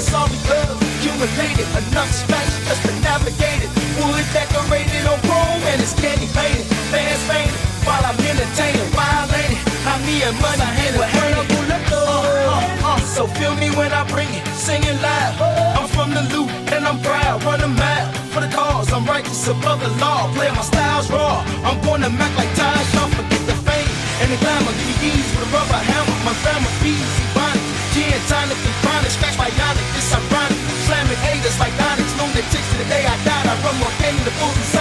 it's all because accumulated enough space just to navigate it. Wood decorated on chrome and it's candy painted. Fans fainted while I'm entertaining, violating. I'm me and money hand in hand. So feel me when I bring it, singing loud. I'm from the loop and I'm proud, run a mile for the cause. I'm righteous above the law, playing my styles raw. I'm born to Mac like Ty Shaw, forget the fame and the glamour. Give me ease with a rubber hammer. My grandma feeds ebonic, gin, tonic, and chronic. Scratch bionic, it's ironic. Slamming haters like Onyx, lunatics to the day I died. I run more game in the booth.